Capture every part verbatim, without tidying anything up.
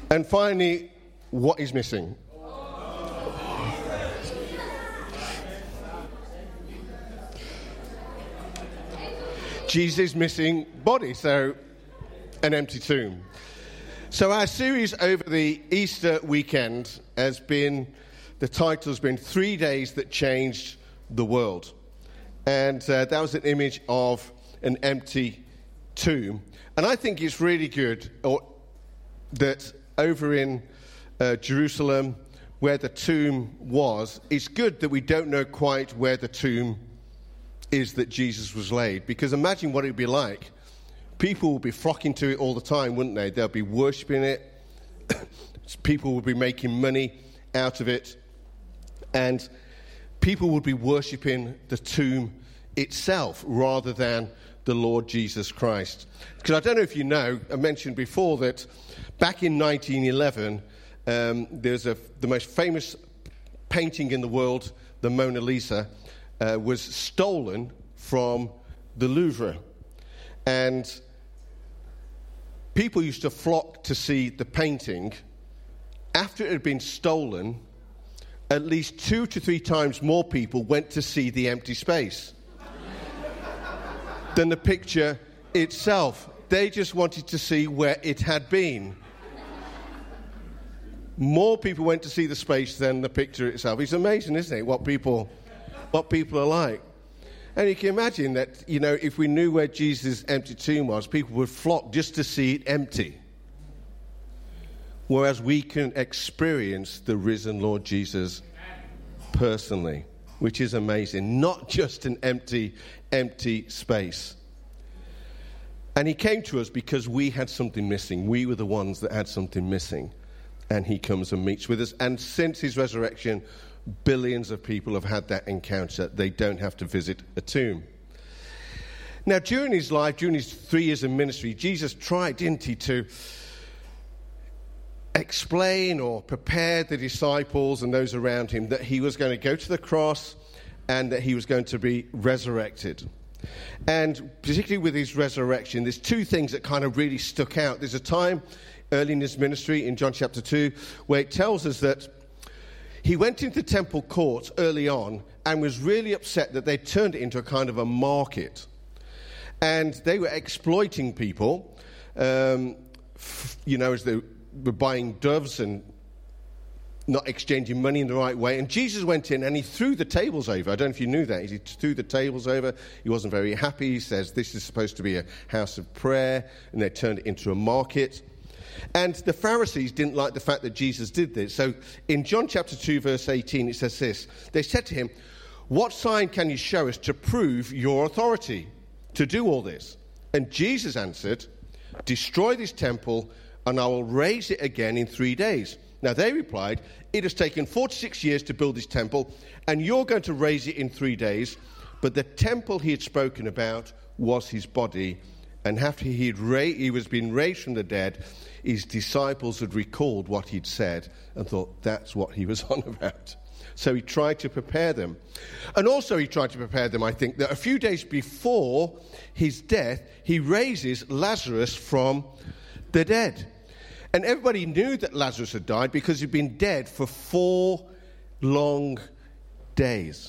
And finally, what is missing? Jesus' missing body, so an empty tomb. So our series over the Easter weekend has been, the title has been Three Days That Changed the World. And uh, that was an image of an empty tomb. And I think it's really good or, that over in uh, Jerusalem, where the tomb was, it's good that we don't know quite where the tomb is that Jesus was laid. Because imagine what it would be like. People would be flocking to it all the time, wouldn't they? They'll be worshipping it. People would be making money out of it. And people would be worshipping the tomb itself rather than the Lord Jesus Christ. Because I don't know if you know, I mentioned before that back in nineteen eleven, um, there's a the most famous painting in the world, the Mona Lisa, uh, was stolen from the Louvre. And people used to flock to see the painting. After it had been stolen, at least two to three times more people went to see the empty space than the picture itself. They just wanted to see where it had been. More people went to see the space than the picture itself. It's amazing, isn't it, what people, what people are like. And you can imagine that, you know, if we knew where Jesus' empty tomb was, people would flock just to see it empty. Whereas we can experience the risen Lord Jesus personally, which is amazing. Not just an empty, empty space. And he came to us because we had something missing. We were the ones that had something missing. And he comes and meets with us. And since his resurrection, billions of people have had that encounter. They don't have to visit a tomb. Now, during his life, during his three years of ministry, Jesus tried, didn't he, to explain or prepare the disciples and those around him that he was going to go to the cross and that he was going to be resurrected. And particularly with his resurrection, there's two things that kind of really stuck out. There's a time early in his ministry in John chapter two where it tells us that he went into the temple courts early on and was really upset that they turned it into a kind of a market. And they were exploiting people, um, f- you know, as they were buying doves and not exchanging money in the right way. And Jesus went in and he threw the tables over. I don't know if you knew that. He threw the tables over. He wasn't very happy. He says, this is supposed to be a house of prayer. And they turned it into a market. And the Pharisees didn't like the fact that Jesus did this. So in John chapter two, verse eighteen, it says this. They said to him, what sign can you show us to prove your authority to do all this? And Jesus answered, destroy this temple, and I will raise it again in three days. Now they replied, it has taken forty-six years to build this temple, and you're going to raise it in three days. But the temple he had spoken about was his body. And after he had ra- he was being raised from the dead, his disciples had recalled what he'd said and thought that's what he was on about. So he tried to prepare them. And also he tried to prepare them, I think, that a few days before his death, he raises Lazarus from the dead. And everybody knew that Lazarus had died because he'd been dead for four long days.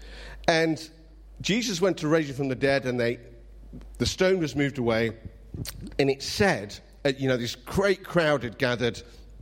And Jesus went to raise him from the dead, and they, the stone was moved away. And it said, you know, this great crowd had gathered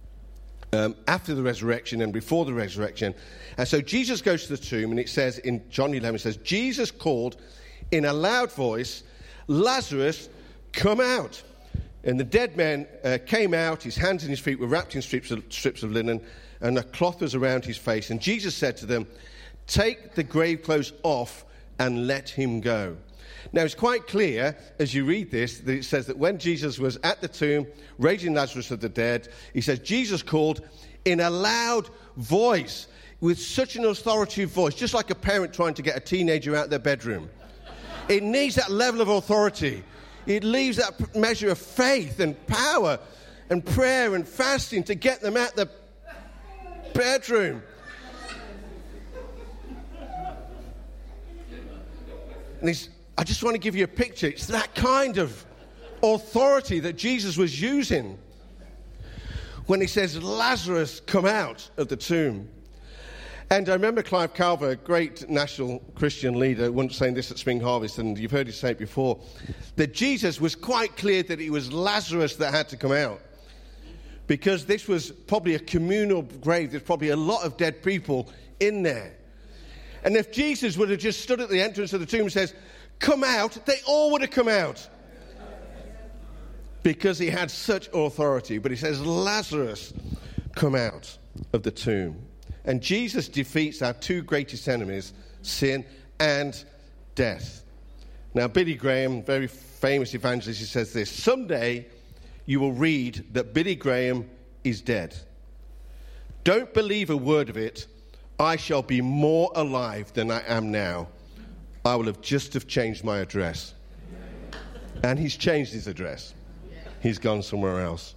um, after the resurrection and before the resurrection. And so Jesus goes to the tomb, and it says in John eleven, it says, Jesus called in a loud voice, Lazarus, come out. And the dead man uh, came out, his hands and his feet were wrapped in strips of, strips of linen, and a cloth was around his face. And Jesus said to them, take the grave clothes off and let him go. Now, it's quite clear, as you read this, that it says that when Jesus was at the tomb, raising Lazarus of the dead, he says, Jesus called in a loud voice, with such an authoritative voice, just like a parent trying to get a teenager out of their bedroom. It needs that level of authority. It leaves that measure of faith and power and prayer and fasting to get them out the bedroom. And he's, I just want to give you a picture. It's that kind of authority that Jesus was using. when he says, Lazarus, come out of the tomb. And I remember Clive Calver, a great national Christian leader, once saying this at Spring Harvest, and you've heard him say it before, that Jesus was quite clear that it was Lazarus that had to come out. Because this was probably a communal grave. There's probably a lot of dead people in there. And if Jesus would have just stood at the entrance of the tomb and says, come out, they all would have come out. Because he had such authority. But he says, Lazarus, come out of the tomb. And Jesus defeats our two greatest enemies, sin and death. Now, Billy Graham, very famous evangelist, he says this, someday you will read that Billy Graham is dead. Don't believe a word of it. I shall be more alive than I am now. I will have just have changed my address. And he's changed his address. He's gone somewhere else.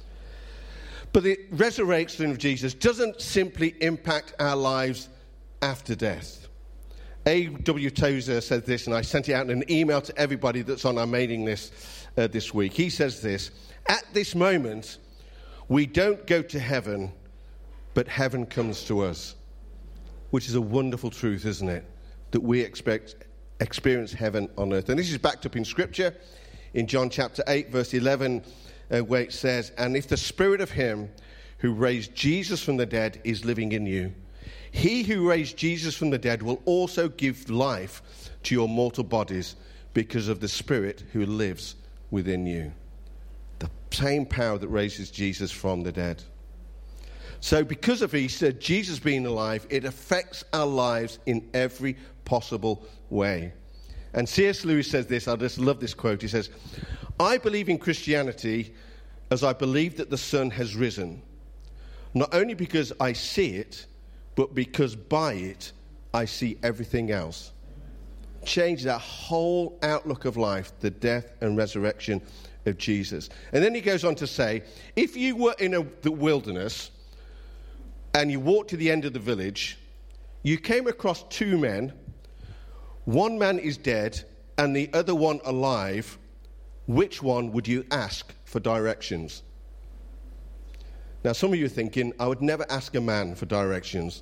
But the resurrection of Jesus doesn't simply impact our lives after death. A W Tozer said this, and I sent it out in an email to everybody that's on our mailing list uh, this week. He says this, at this moment, we don't go to heaven, but heaven comes to us. Which is a wonderful truth, isn't it? That we expect experience heaven on earth. And this is backed up in Scripture, in John chapter eight, verse eleven, uh, where it says, and if the spirit of him who raised Jesus from the dead is living in you, he who raised Jesus from the dead will also give life to your mortal bodies because of the spirit who lives within you. The same power that raises Jesus from the dead. So because of Easter, Jesus being alive, it affects our lives in every possible way. And C S Lewis says this, I just love this quote. He says, I believe in Christianity as I believe that the sun has risen, not only because I see it, but because by it I see everything else. Change that whole outlook of life, the death and resurrection of Jesus. And then he goes on to say, if you were in a, the wilderness and you walked to the end of the village, you came across two men, one man is dead and the other one alive, which one would you ask for directions? Now, some of you are thinking, I would never ask a man for directions.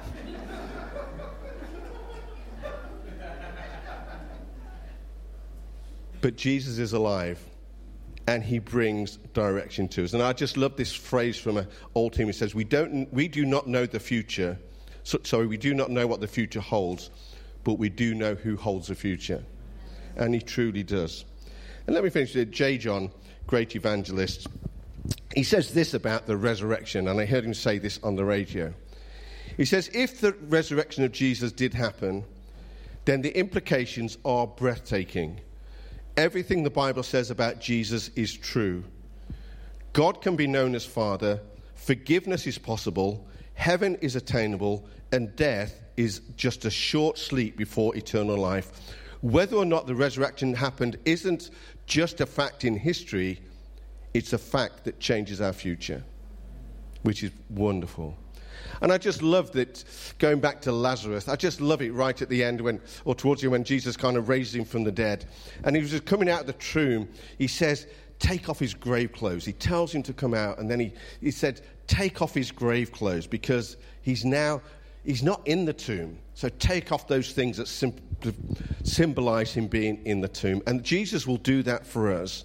But Jesus is alive, and he brings direction to us. And I just love this phrase from an old hymn. It says, we don't, we do not know the future. So, sorry, we do not know what the future holds, but we do know who holds the future. And he truly does. And let me finish with J. John, great evangelist. He says this about the resurrection, and I heard him say this on the radio. He says, if the resurrection of Jesus did happen, then the implications are breathtaking. Everything the Bible says about Jesus is true. God can be known as Father, forgiveness is possible, heaven is attainable, and death is just a short sleep before eternal life. Whether or not the resurrection happened isn't just a fact in history, it's a fact that changes our future, which is wonderful. And I just love that, going back to Lazarus, I just love it right at the end, when, or towards the end, when Jesus kind of raised him from the dead. And he was just coming out of the tomb. He says, take off his grave clothes. He tells him to come out, and then he, he said, take off his grave clothes, because he's now, he's not in the tomb. So take off those things that sim- symbolize him being in the tomb. And Jesus will do that for us.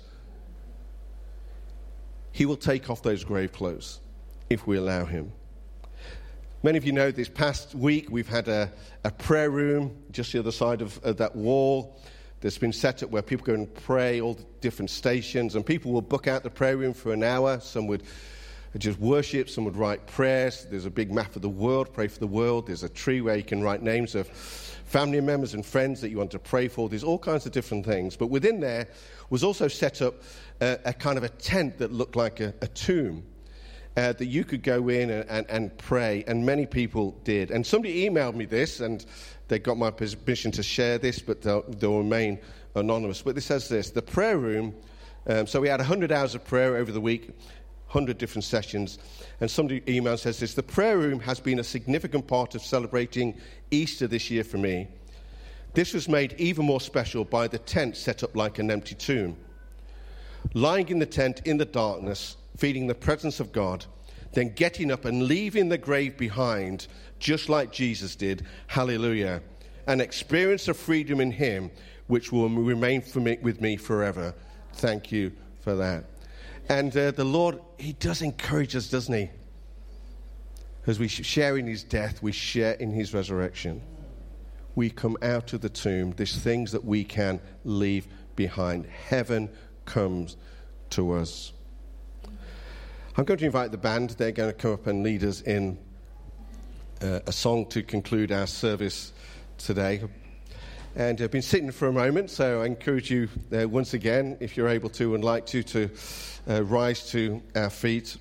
He will take off those grave clothes if we allow him. Many of you know this past week we've had a, a prayer room just the other side of, of that wall that's been set up where people go and pray, all the different stations, and people will book out the prayer room for an hour. Some would just worship, some would write prayers. There's a big map of the world, pray for the world. There's a tree where you can write names of family members and friends that you want to pray for. There's all kinds of different things. But within there was also set up a, a kind of a tent that looked like a, a tomb. Uh, that you could go in and, and, and pray, and many people did. And somebody emailed me this, and they got my permission to share this, but they'll, they'll remain anonymous. But it says this, the prayer room, um, so we had one hundred hours of prayer over the week, one hundred different sessions, and somebody emailed says this, the prayer room has been a significant part of celebrating Easter this year for me. This was made even more special by the tent set up like an empty tomb. Lying in the tent in the darkness, feeling the presence of God, then getting up and leaving the grave behind, just like Jesus did, hallelujah, an experience of freedom in him, which will remain for me, with me forever. Thank you for that. And uh, the Lord, he does encourage us, doesn't he? As we share in his death, we share in his resurrection. We come out of the tomb. There's things that we can leave behind. Heaven comes to us. I'm going to invite the band. They're going to come up and lead us in uh, a song to conclude our service today. And I've been sitting for a moment, so I encourage you uh, once again, if you're able to and like to, to uh, rise to our feet.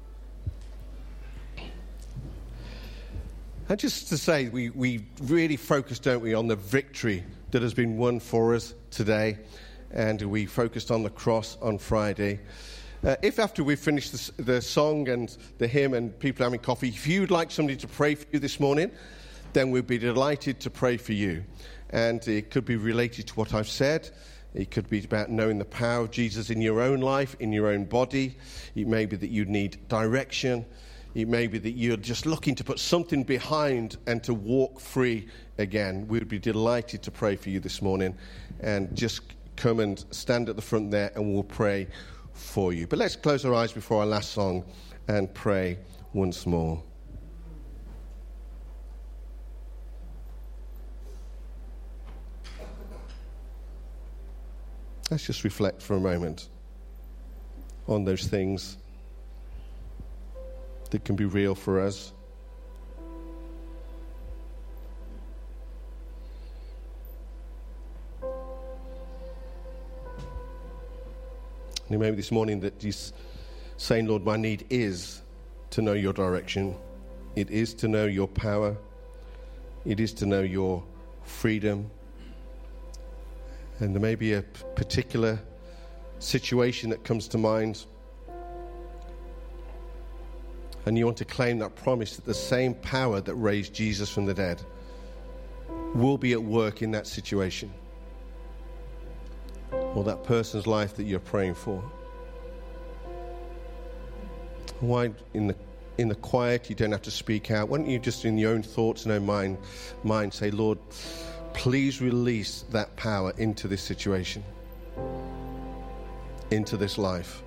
And just to say, we, we really focus, don't we, on the victory that has been won for us today. And we focused on the cross on Friday. Uh, if after we've finished the, the song and the hymn and people having coffee, if you'd like somebody to pray for you this morning, then we'd be delighted to pray for you. And it could be related to what I've said. It could be about knowing the power of Jesus in your own life, in your own body. It may be that you need direction. It may be that you're just looking to put something behind and to walk free again. We'd be delighted to pray for you this morning. And just come and stand at the front there and we'll pray for you. But let's close our eyes before our last song and pray once more. Let's just reflect for a moment on those things that can be real for us. And maybe this morning that you're saying, Lord, my need is to know your direction. It is to know your power. It is to know your freedom. And there may be a particular situation that comes to mind. And you want to claim that promise that the same power that raised Jesus from the dead will be at work in that situation. Or that person's life that you're praying for. Why in the in the quiet, you don't have to speak out. Why don't you just in your own thoughts and own mind, mind say, Lord, please release that power into this situation, into this life.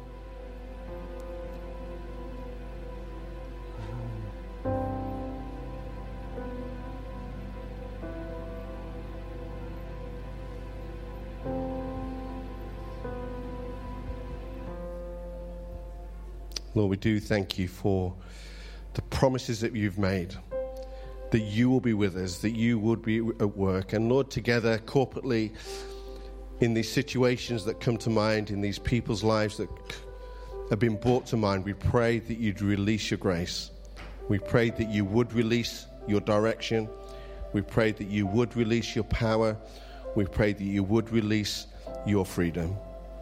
Lord, we do thank you for the promises that you've made, that you will be with us, that you would be at work. And Lord, together, corporately, in these situations that come to mind, in these people's lives that have been brought to mind, we pray that you'd release your grace. We pray that you would release your direction. We pray that you would release your power. We pray that you would release your freedom.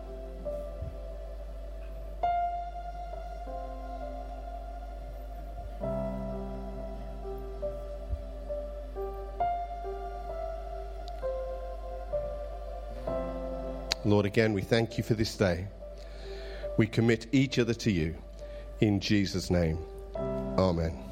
Lord, again, we thank you for this day. We commit each other to you. In Jesus' name, amen.